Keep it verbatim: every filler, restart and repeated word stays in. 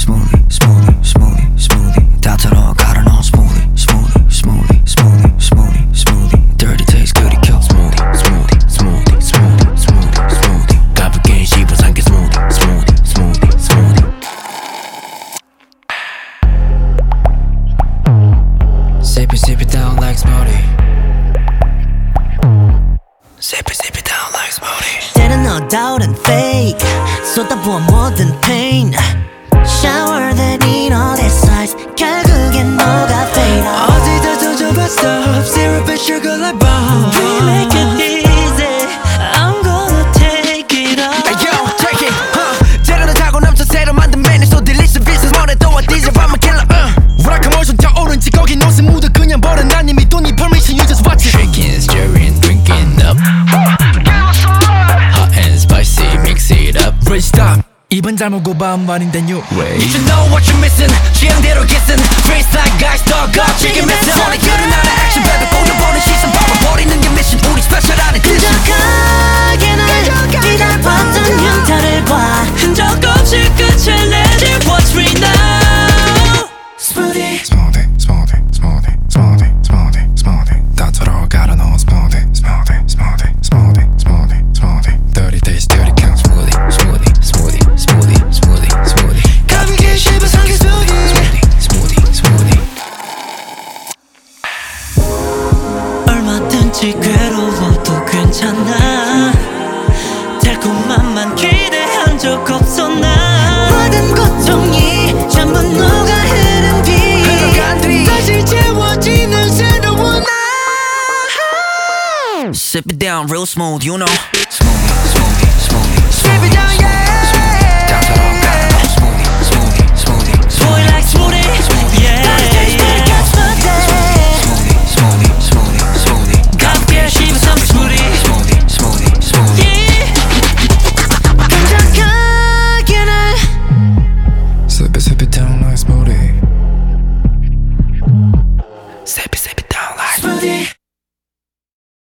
smoothie, smoothie, smoothie, smoothie. 다처럼 갈아 넣은 smoothie, smoothie, smoothie, smoothie, smoothie, smoothie. Dirty taste, goody kill. Smoothie, smoothie, smoothie, smoothie, smoothie, smoothie. 가볍게 씹어 삼켜 smoothie, smoothie, smoothie, smoothie. Sip it, sip it down like smoothie. Sip it, sip it down like smoothie. 때는 no doubt and fake 쏟아부어 뭐든 pain Shower then eat all this size 결국엔 너가 fade out 어디다 던져봤어 Syrup and sugar like bomb. We make it easy I'm gonna take it all Hey yo, take it, huh. 재료를 타고 넘쳐 새로 만든 메뉴 So delicious, business more 또 어디서 I'm a killer, uh. 우락한 모션 타오른지 거긴 옷은 묻어 그냥 버려 난 이미 돈 이 permission you just watch it. Shaking, stirring, drinking up Hot and spicy, mix it up. Rich stop 입은 잘못 반반인데 new way. You should know what you're missing 취향대로 kissing Face like guys dog up 지금 missing 오늘 그런 나라 action baby 보여보는 시선 바꿔버리는 게 mission 우리 스페셜한 edition 끈적하게 날 기다렸던 흉터를 봐 흔적 없이 끝을 내지 What's free now Smoothie Smoothie, smoothie, smoothie, smoothie, smoothie, smoothie. 다처럼 갈아 넣은 smoothie, smoothie, smoothie, smoothie, smoothie, smoothie. Dirty taste, dirty count. Smoothie, smoothie, smoothie, smoothie, smoothie, smoothie. 가볍게 씹어 삼켜 smoothie, smoothie, smoothie, smoothie. 얼마든지 괴로워도 괜찮아 달콤함만 기대한 적 없어 난 모든 고통이 전부 녹아 흐른 뒤 다시 채워지는 새로운 나 Sip it down real smooth you know Smoothie, smoothie, smoothie, Sip it down yeah 다처럼 갈아 넣은 smoothie, smoothie, smoothie, Boy like smoothie yeah smoothie, smoothie, smoothie, smoothie. 가볍게 씹어 삼켜 smoothie Smoothie, smoothie, smoothie. 끈적하게 날 Sip it, sip it down like smoothie. Sip it, sip it down like smoothie